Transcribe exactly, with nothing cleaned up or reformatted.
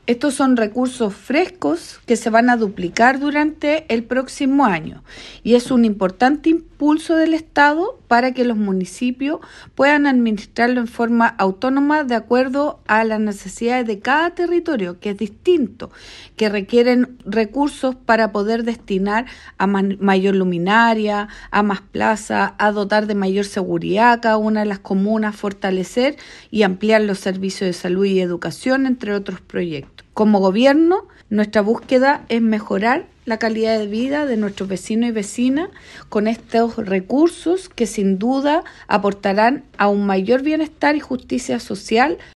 Estos son recursos frescos que se van a duplicar durante el próximo año y es un importante impulso del Estado para que los municipios puedan administrarlo en forma autónoma de acuerdo a las necesidades de cada territorio, que es distinto, que requieren recursos para poder destinar a mayor luminaria, a más plazas, a dotar de mayor seguridad a cada una de las comunas, fortalecer y ampliar los servicios de salud y educación, entre otros proyectos. Como gobierno, nuestra búsqueda es mejorar la calidad de vida de nuestros vecinos y vecinas con estos recursos que sin duda aportarán a un mayor bienestar y justicia social